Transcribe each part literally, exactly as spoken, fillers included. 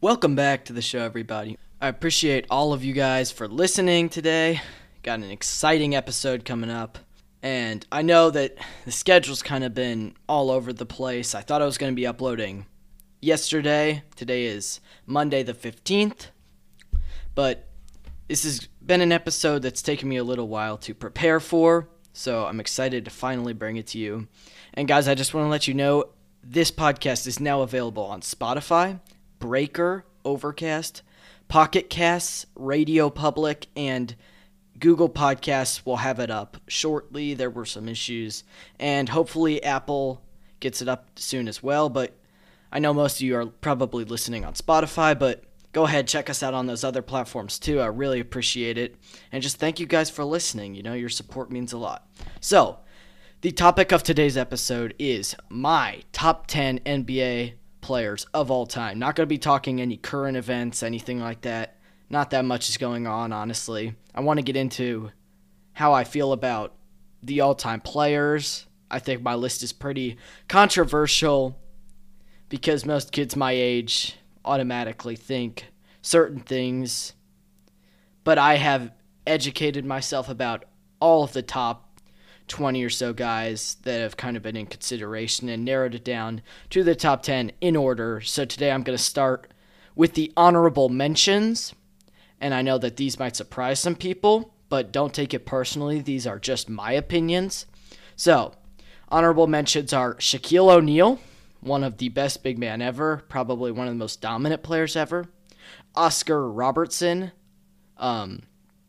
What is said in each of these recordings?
Welcome back to the show, everybody. I appreciate all of you guys for listening today. Got an exciting episode coming up, and I know that the schedule's kind of been all over the place. I thought I was going to be uploading yesterday. Today is Monday the fifteenth, but this has been an episode that's taken me a little while to prepare for, so I'm excited to finally bring it to you. And guys, I just want to let you know this podcast is now available on Spotify, Breaker, Overcast, Pocket Casts, Radio Public, and Google Podcasts will have it up shortly. There were some issues, and hopefully Apple gets it up soon as well, but I know most of you are probably listening on Spotify, but go ahead, check us out on those other platforms too. I really appreciate it, and just thank you guys for listening. You know, your support means a lot. So, the topic of today's episode is my top ten N B A players of all time. Not going to be talking any current events, anything like that. Not that much is going on, honestly. I want to get into how I feel about the all-time players. I think my list is pretty controversial because most kids my age automatically think certain things, but I have educated myself about all of the top twenty or so guys that have kind of been in consideration and narrowed it down to the top ten in order. So today I'm going to start with the honorable mentions, and I know that these might surprise some people, but don't take it personally. These are just my opinions. So, honorable mentions are Shaquille O'Neal, one of the best big men ever, probably one of the most dominant players ever. Oscar Robertson, um,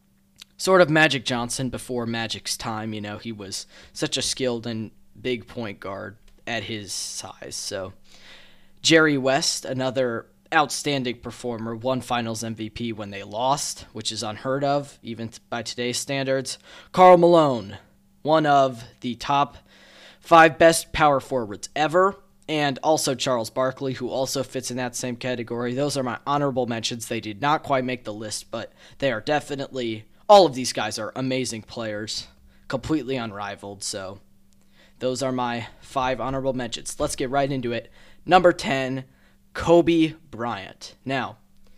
sort of Magic Johnson before Magic's time. You know, he was such a skilled and big point guard at his size. So, Jerry West, another outstanding performer, won Finals M V P when they lost, which is unheard of, even by today's standards. Karl Malone, one of the top five best power forwards ever. And also Charles Barkley, who also fits in that same category. Those are my honorable mentions. They did not quite make the list, but they are definitely, all of these guys are amazing players, completely unrivaled. So those are my five honorable mentions. Let's get right into it. Number ten, Kobe Bryant. Now,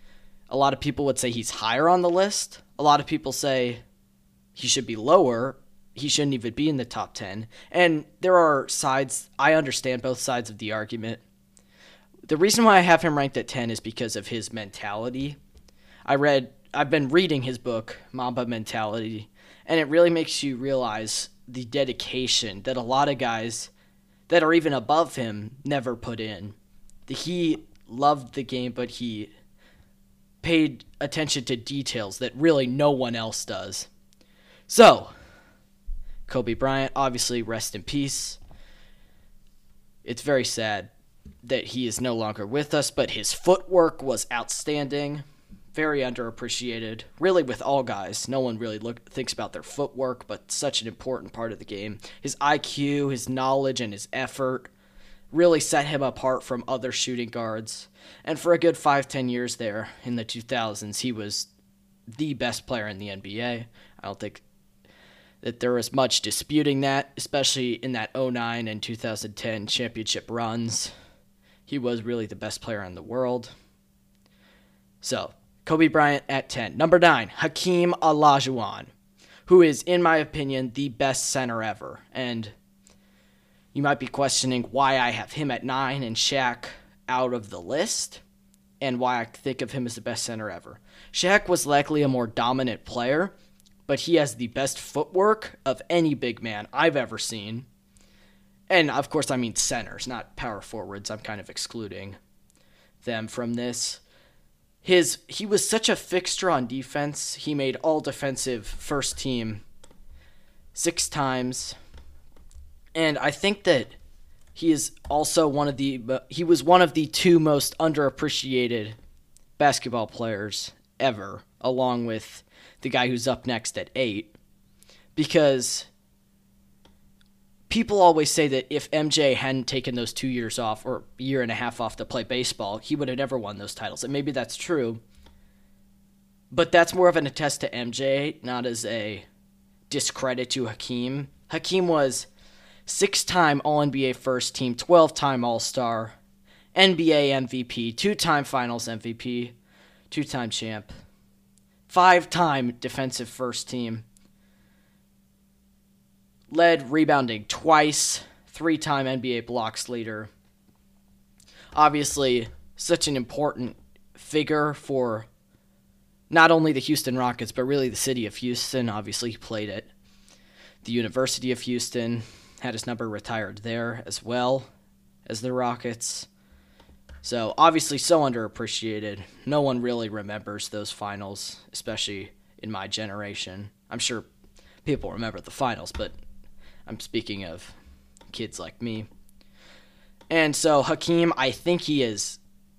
a lot of people would say he's higher on the list. A lot of people say he should be lower. He shouldn't even be in the top ten. And there are sides, I understand both sides of the argument. The reason why I have him ranked at ten is because of his mentality. I read, I've been reading his book, Mamba Mentality, and it really makes you realize the dedication that a lot of guys that are even above him never put in. He loved the game, but he paid attention to details that really no one else does. So, Kobe Bryant, obviously, rest in peace. It's very sad that he is no longer with us, but his footwork was outstanding, very underappreciated, really with all guys. No one really look, thinks about their footwork, but such an important part of the game. His I Q, his knowledge, and his effort really set him apart from other shooting guards. And for a good five, ten years there in the two thousands, he was the best player in the N B A. I don't think that there was much disputing that, especially in that oh nine and two thousand ten championship runs. He was really the best player in the world. So, Kobe Bryant at ten. Number nine, Hakeem Olajuwon, who is, in my opinion, the best center ever. And you might be questioning why I have him at nine and Shaq out of the list, and why I think of him as the best center ever. Shaq was likely a more dominant player, but he has the best footwork of any big man I've ever seen. And, of course, I mean centers, not power forwards. I'm kind of excluding them from this. His He was such a fixture on defense. He made all defensive first team six times. And I think that he is also one of the, he was one of the two most underappreciated basketball players ever, along with the guy who's up next at eight, because people always say that if M J hadn't taken those two years off or a year and a half off to play baseball, he would have never won those titles. And maybe that's true, but that's more of an attest to M J, not as a discredit to Hakeem. Hakeem was six-time All N B A first team, twelve-time All-Star, N B A M V P, two-time Finals M V P, two-time champ, five-time defensive first team, led rebounding twice, three-time N B A blocks leader. Obviously, such an important figure for not only the Houston Rockets, but really the city of Houston. Obviously, he played at the University of Houston, had his number retired there as well as the Rockets. So, obviously, so underappreciated. No one really remembers those finals, especially in my generation. I'm sure people remember the finals, but I'm speaking of kids like me. And so, Hakeem, I think he is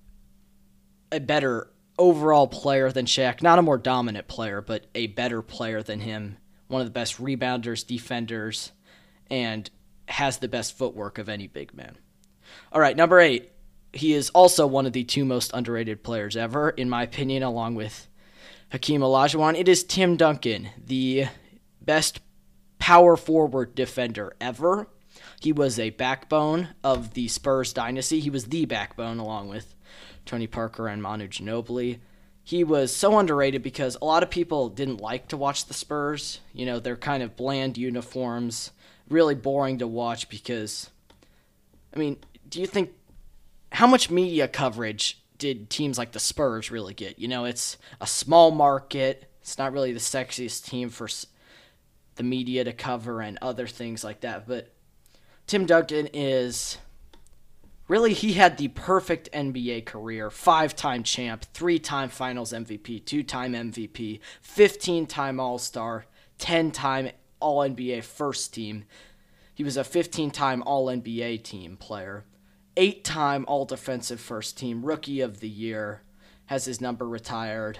a better overall player than Shaq. Not a more dominant player, but a better player than him. One of the best rebounders, defenders, and has the best footwork of any big man. All right, number eight. He is also one of the two most underrated players ever, in my opinion, along with Hakeem Olajuwon. It is Tim Duncan, the best power forward defender ever. He was a backbone of the Spurs dynasty. He was the backbone along with Tony Parker and Manu Ginobili. He was so underrated because a lot of people didn't like to watch the Spurs. You know, they're kind of bland uniforms, really boring to watch because, I mean, do you think, how much media coverage did teams like the Spurs really get? You know, it's a small market. It's not really the sexiest team for the media to cover and other things like that. But Tim Duncan is, really, he had the perfect N B A career. Five-time champ, three-time Finals M V P, two-time M V P, fifteen-time All-Star, ten-time All-N B A first team. He was a fifteen-time All-N B A team player. Eight-time All-Defensive First Team, Rookie of the Year, has his number retired.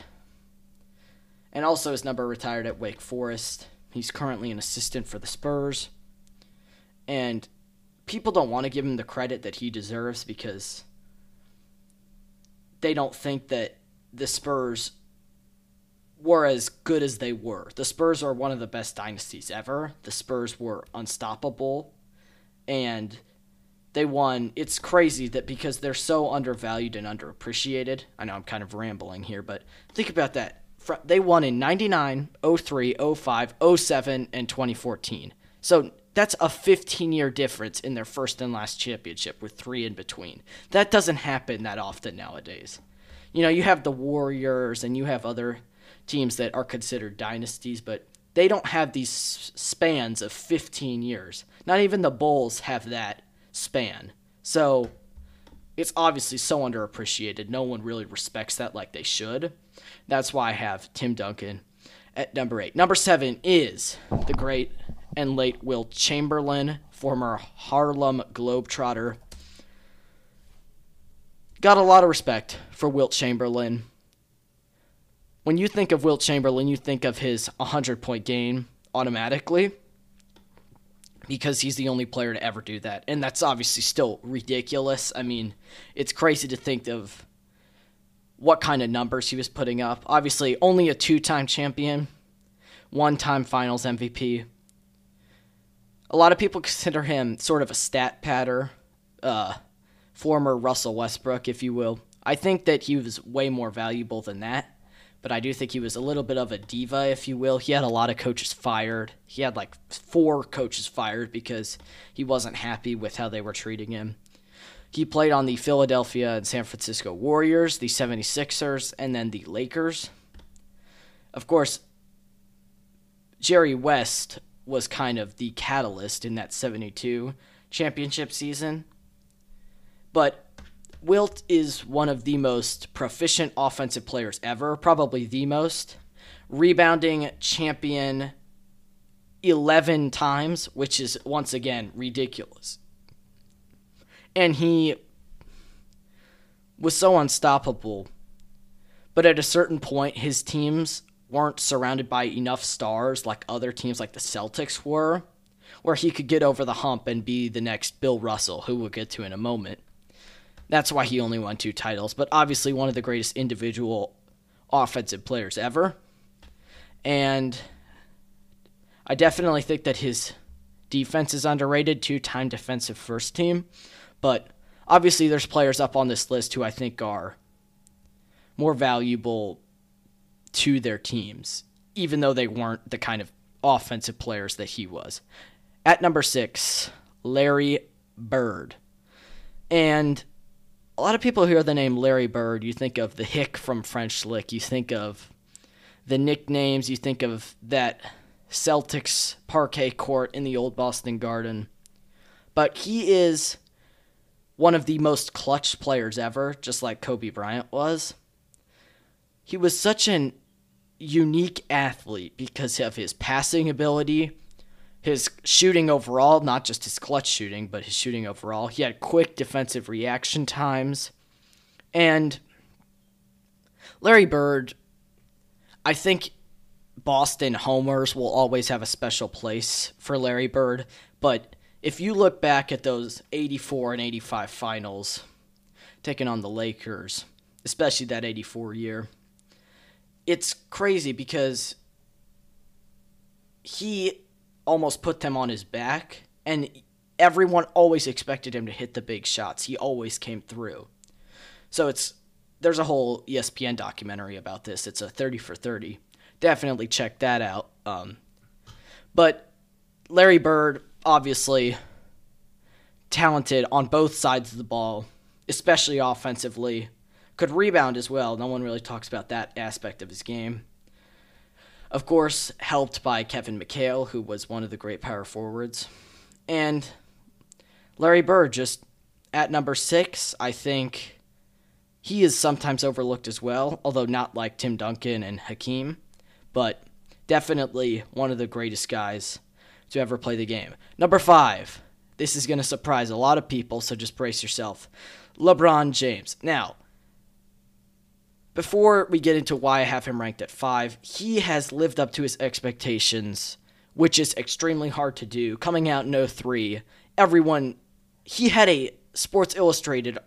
And also his number retired at Wake Forest. He's currently an assistant for the Spurs. And people don't want to give him the credit that he deserves because they don't think that the Spurs were as good as they were. The Spurs are one of the best dynasties ever. The Spurs were unstoppable. And they won. It's crazy that because they're so undervalued and underappreciated. I know I'm kind of rambling here, but think about that. They won in ninety-nine, oh three, oh five, oh seven, and twenty fourteen. So that's a fifteen-year difference in their first and last championship with three in between. That doesn't happen that often nowadays. You know, you have the Warriors and you have other teams that are considered dynasties, but they don't have these spans of fifteen years. Not even the Bulls have that span. So it's obviously so underappreciated. No one really respects that like they should. That's why I have Tim Duncan at number eight. Number seven is the great and late Wilt Chamberlain, former Harlem Globetrotter. Got a lot of respect for Wilt Chamberlain. When you think of Wilt Chamberlain, you think of his one hundred point game automatically because he's the only player to ever do that. And that's obviously still ridiculous. I mean, it's crazy to think of what kind of numbers he was putting up. Obviously, only a two-time champion, one-time Finals M V P. A lot of people consider him sort of a stat patter, uh, former Russell Westbrook, if you will. I think that he was way more valuable than that. But I do think he was a little bit of a diva, if you will. He had a lot of coaches fired. He had like four coaches fired because he wasn't happy with how they were treating him. He played on the Philadelphia and San Francisco Warriors, the seventy-sixers, and then the Lakers. Of course, Jerry West was kind of the catalyst in that seventy-two championship season. But Wilt is one of the most proficient offensive players ever, probably the most. Rebounding champion eleven times, which is, once again, ridiculous. And he was so unstoppable. But at a certain point, his teams weren't surrounded by enough stars like other teams like the Celtics were, where he could get over the hump and be the next Bill Russell, who we'll get to in a moment. That's why he only won two titles, but obviously one of the greatest individual offensive players ever. And I definitely think that his defense is underrated, two-time defensive first team, but obviously there's players up on this list who I think are more valuable to their teams, even though they weren't the kind of offensive players that he was. At number six, Larry Bird. And a lot of people hear the name Larry Bird, you think of the hick from French Lick, you think of the nicknames, you think of that Celtics parquet court in the old Boston Garden. But he is one of the most clutch players ever, just like Kobe Bryant was. He was such an unique athlete because of his passing ability, his shooting overall, not just his clutch shooting, but his shooting overall. He had quick defensive reaction times. And Larry Bird, I think Boston homers will always have a special place for Larry Bird, but if you look back at those eighty-four and eighty-five finals, taking on the Lakers, especially that eighty-four year, it's crazy because he almost put them on his back, and everyone always expected him to hit the big shots. He always came through. So it's there's a whole E S P N documentary about this. It's a thirty for thirty. Definitely check that out. Um, but Larry Bird, obviously talented on both sides of the ball, especially offensively. Could rebound as well. No one really talks about that aspect of his game. Of course, helped by Kevin McHale, who was one of the great power forwards. And Larry Bird, just at number six, I think he is sometimes overlooked as well, although not like Tim Duncan and Hakeem, but definitely one of the greatest guys to ever play the game. Number five. This is going to surprise a lot of people, so just brace yourself. LeBron James. Now, before we get into why I have him ranked at five, he has lived up to his expectations, which is extremely hard to do. Coming out in oh three, everyone, he had a Sports Illustrated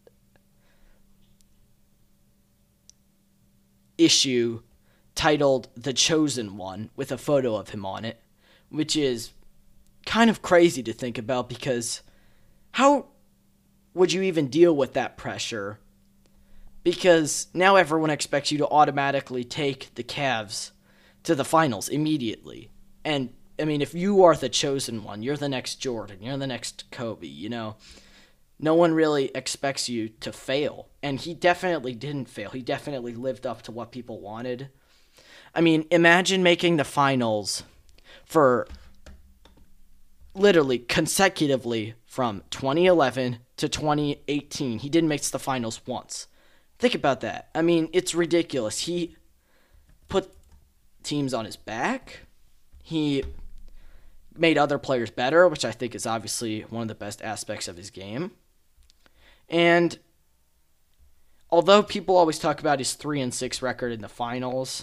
issue titled The Chosen One with a photo of him on it, which is kind of crazy to think about because how would you even deal with that pressure? Because now everyone expects you to automatically take the Cavs to the finals immediately. And, I mean, if you are the chosen one, you're the next Jordan, you're the next Kobe, you know. No one really expects you to fail. And he definitely didn't fail. He definitely lived up to what people wanted. I mean, imagine making the finals for literally consecutively from twenty eleven to twenty eighteen. He didn't make the finals once. Think about that. I mean, it's ridiculous. He put teams on his back. He made other players better, which I think is obviously one of the best aspects of his game. And although people always talk about his three and six record in the finals,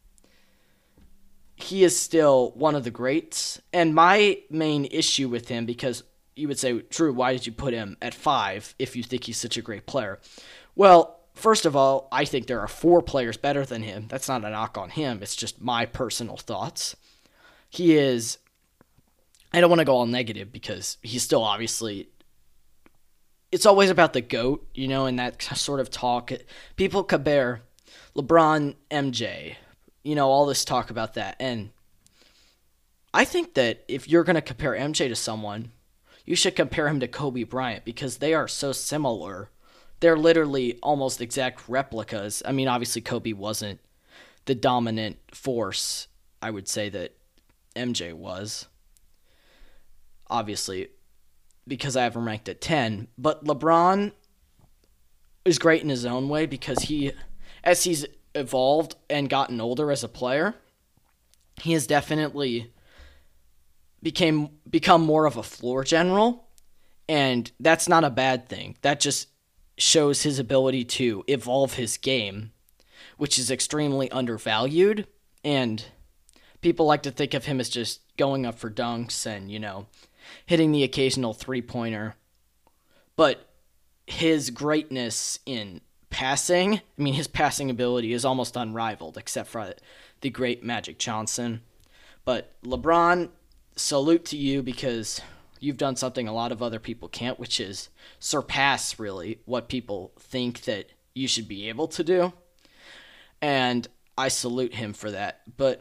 he is still one of the greats. And my main issue with him, because you would say, Drew, why did you put him at five if you think he's such a great player? Well, first of all, I think there are four players better than him. That's not a knock on him. It's just my personal thoughts. He is, I don't want to go all negative because he's still obviously, it's always about the GOAT, you know, and that sort of talk. People compare LeBron, M J, you know, all this talk about that. And I think that if you're going to compare M J to someone, you should compare him to Kobe Bryant because they are so similar. They're literally almost exact replicas. I mean, obviously Kobe wasn't the dominant force, I would say, that M J was. Obviously, because I have him ranked at ten. But LeBron is great in his own way because he, as he's evolved and gotten older as a player, he has definitely became become more of a floor general. And that's not a bad thing. That just shows his ability to evolve his game, which is extremely undervalued. And people like to think of him as just going up for dunks and, you know, hitting the occasional three-pointer. But his greatness in passing, I mean, his passing ability is almost unrivaled, except for the great Magic Johnson. But LeBron, salute to you because you've done something a lot of other people can't, which is surpass really what people think that you should be able to do. And I salute him for that. But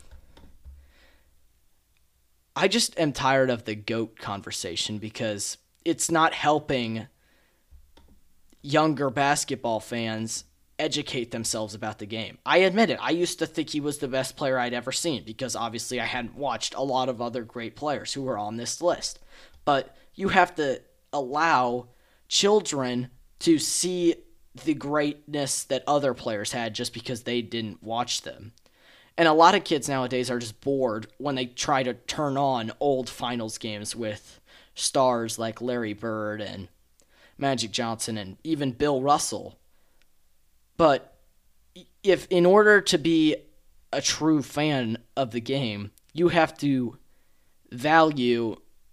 I just am tired of the GOAT conversation because it's not helping younger basketball fans educate themselves about the game. I admit it. I used to think he was the best player I'd ever seen because obviously I hadn't watched a lot of other great players who were on this list. But you have to allow children to see the greatness that other players had just because they didn't watch them. And a lot of kids nowadays are just bored when they try to turn on old finals games with stars like Larry Bird and Magic Johnson and even Bill Russell. But if in order to be a true fan of the game, you have to value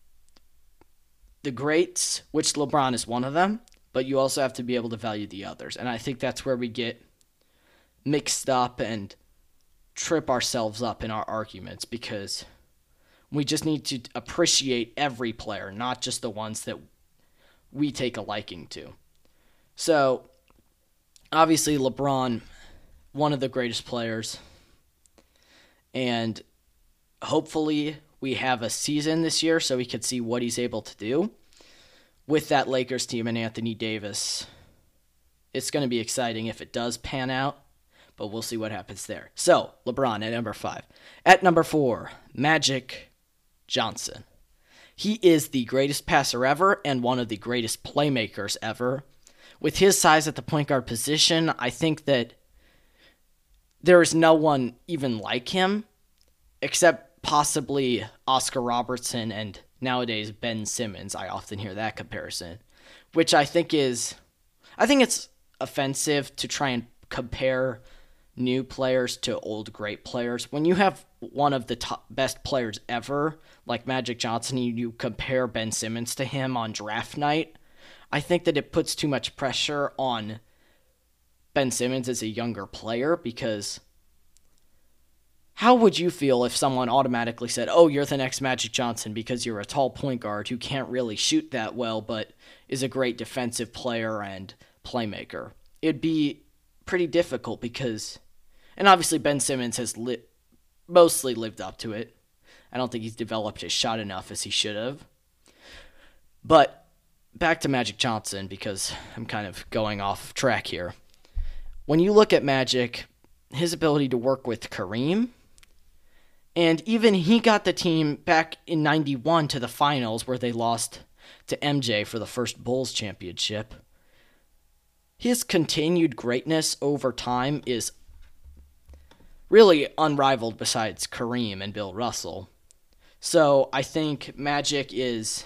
the greats, which LeBron is one of them, but you also have to be able to value the others. And I think that's where we get mixed up and trip ourselves up in our arguments, because we just need to appreciate every player, not just the ones that we take a liking to. So, obviously, LeBron, one of the greatest players, and hopefully we have a season this year so we can see what he's able to do with that Lakers team and Anthony Davis. It's going to be exciting if it does pan out, but we'll see what happens there. So, LeBron at number five. At number four, Magic Johnson. He is the greatest passer ever and one of the greatest playmakers ever. With his size at the point guard position, I think that there is no one even like him, except possibly Oscar Robertson and nowadays Ben Simmons. I often hear that comparison, which I think is, I think it's offensive to try and compare new players to old great players. When you have one of the top best players ever, like Magic Johnson, you, you compare Ben Simmons to him on draft night, I think that it puts too much pressure on Ben Simmons as a younger player, because how would you feel if someone automatically said, oh, you're the next Magic Johnson because you're a tall point guard who can't really shoot that well but is a great defensive player and playmaker? It'd be pretty difficult because, and obviously Ben Simmons has li- mostly lived up to it. I don't think he's developed his shot enough as he should have. But back to Magic Johnson, because I'm kind of going off track here. When you look at Magic, his ability to work with Kareem, and even he got the team back in ninety-one to the finals where they lost to M J for the first Bulls championship. His continued greatness over time is really unrivaled besides Kareem and Bill Russell. So I think Magic is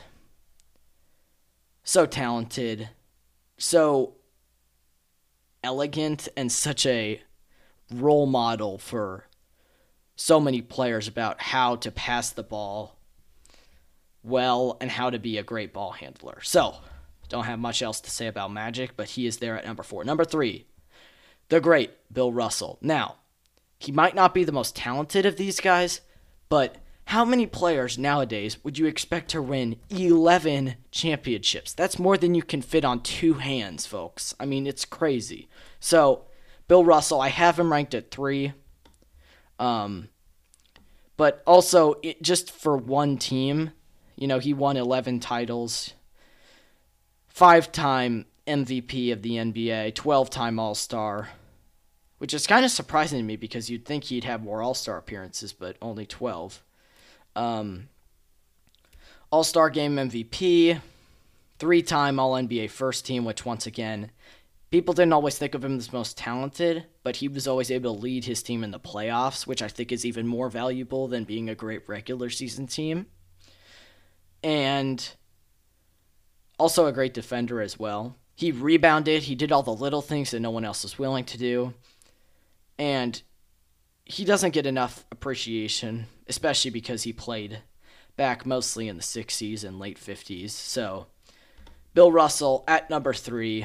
so talented, so elegant, and such a role model for so many players about how to pass the ball well and how to be a great ball handler. So, don't have much else to say about Magic, but he is there at number four. Number three, the great Bill Russell. Now, he might not be the most talented of these guys, but how many players nowadays would you expect to win eleven championships? That's more than you can fit on two hands, folks. I mean, it's crazy. So, Bill Russell, I have him ranked at three. Um, but also, it, just for one team, you know, he won eleven titles, five-time M V P of the N B A, twelve-time All-Star, which is kind of surprising to me because you'd think he'd have more All-Star appearances, but only twelve. Um, All-Star Game M V P, three-time All-N B A first team, which once again, people didn't always think of him as most talented, but he was always able to lead his team in the playoffs, which I think is even more valuable than being a great regular season team. And also a great defender as well. He rebounded. He did all the little things that no one else was willing to do. And he doesn't get enough appreciation, especially because he played back mostly in the sixties and late fifties. So, Bill Russell at number three.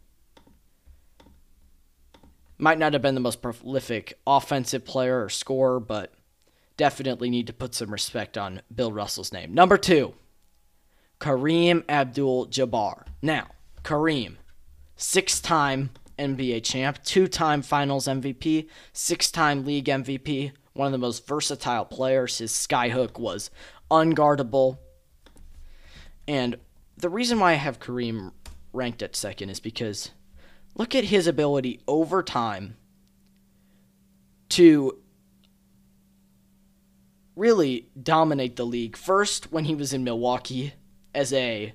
Might not have been the most prolific offensive player or scorer, but definitely need to put some respect on Bill Russell's name. Number two, Kareem Abdul-Jabbar. Now, Kareem, six-time N B A champ, two-time Finals M V P, six-time League M V P, one of the most versatile players. His skyhook was unguardable. And the reason why I have Kareem ranked at second is because look at his ability over time to really dominate the league. First, when he was in Milwaukee as a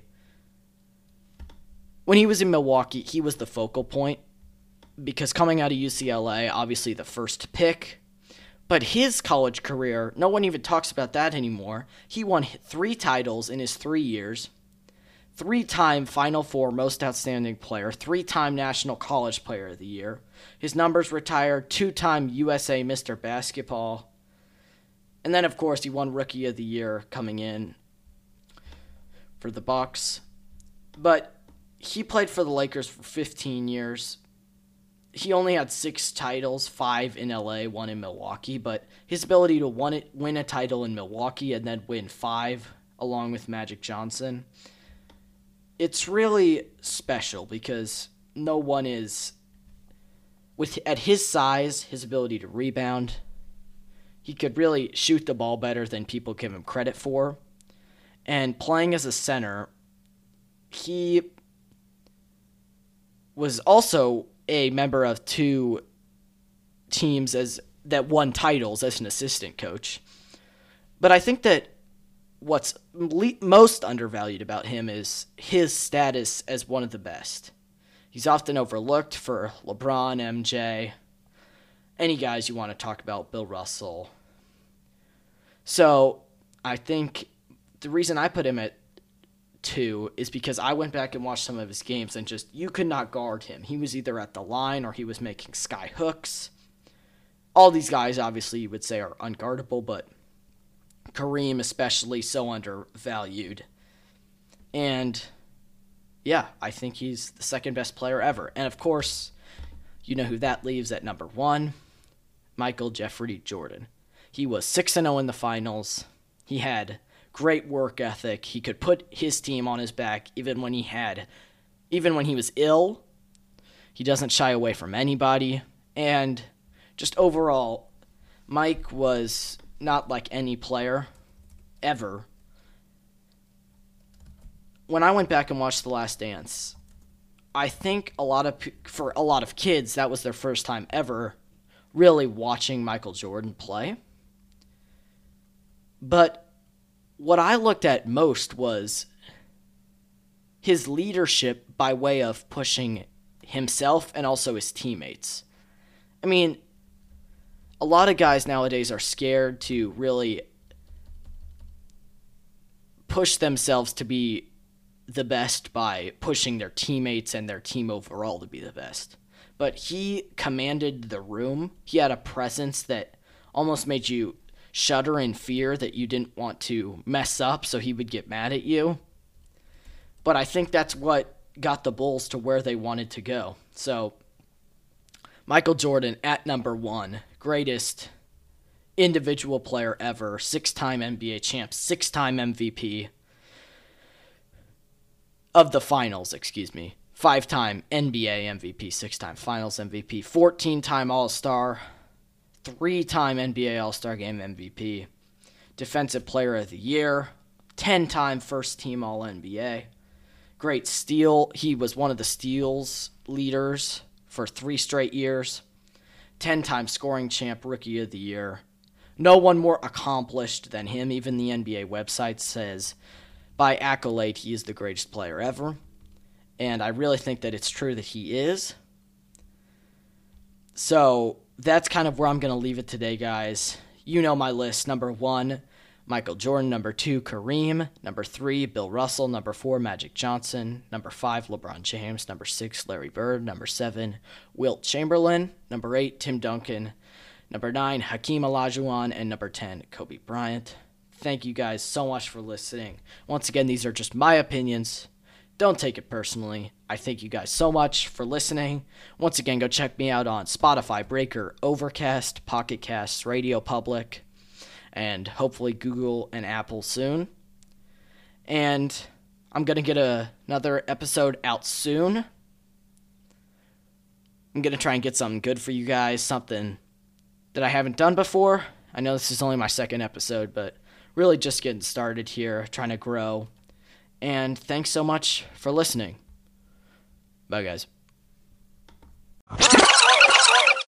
when he was in Milwaukee, he was the focal point because coming out of U C L A, obviously the first pick. But his college career, no one even talks about that anymore. He won three titles in his three years. Three-time Final Four Most Outstanding Player, three-time National College Player of the Year. His numbers retired, two-time U S A Mister Basketball. And then, of course, he won Rookie of the Year coming in for the Bucks. But he played for the Lakers for fifteen years. He only had six titles, five in L A, one in Milwaukee. But his ability to win, it, win a title in Milwaukee and then win five along with Magic Johnson, it's really special because no one is, with at his size, his ability to rebound, he could really shoot the ball better than people give him credit for. And playing as a center, he was also a member of two teams as that won titles as an assistant coach. But I think that what's le- most undervalued about him is his status as one of the best. He's often overlooked for LeBron, M J, any guys you want to talk about, Bill Russell. So I think the reason I put him at two is because I went back and watched some of his games and just, you could not guard him. He was either at the line or he was making sky hooks. All these guys, obviously, you would say are unguardable, but Kareem especially so undervalued. And yeah, I think he's the second best player ever. And of course, you know who that leaves at number one? Michael Jeffrey Jordan. He was six and oh in the finals. He had great work ethic. He could put his team on his back even when he had even when he was ill. He doesn't shy away from anybody. And just overall, Mike was not like any player ever. When I went back and watched The Last Dance, I think a lot of for a lot of kids that was their first time ever really watching Michael Jordan play. But what I looked at most was his leadership by way of pushing himself and also his teammates. I mean, a lot of guys nowadays are scared to really push themselves to be the best by pushing their teammates and their team overall to be the best. But he commanded the room. He had a presence that almost made you shudder in fear that you didn't want to mess up, so he would get mad at you. But I think that's what got the Bulls to where they wanted to go. So, Michael Jordan at number one, greatest individual player ever, six-time N B A champ, six-time M V P of the finals, excuse me, five-time N B A M V P, six-time finals M V P, fourteen-time All-Star, three-time N B A All-Star Game M V P, Defensive Player of the Year, ten-time First-Team All-N B A, great steal. He was one of the steals leaders for three straight years, ten-time scoring champ, Rookie of the Year. No one more accomplished than him. Even the N B A website says, by accolade, he is the greatest player ever. And I really think that it's true that he is. So that's kind of where I'm going to leave it today, guys. You know my list. Number one, Michael Jordan. Number two, Kareem. Number three, Bill Russell. Number four, Magic Johnson. Number five, LeBron James. Number six, Larry Bird. Number seven, Wilt Chamberlain. Number eight, Tim Duncan. Number nine, Hakeem Olajuwon. And number ten, Kobe Bryant. Thank you guys so much for listening. Once again, these are just my opinions. Don't take it personally. I thank you guys so much for listening. Once again, go check me out on Spotify, Breaker, Overcast, Pocket Casts, Radio Public, and hopefully Google and Apple soon. And I'm going to get a, another episode out soon. I'm going to try and get something good for you guys, something that I haven't done before. I know this is only my second episode, but really just getting started here, trying to grow. And thanks so much for listening. Bye, guys.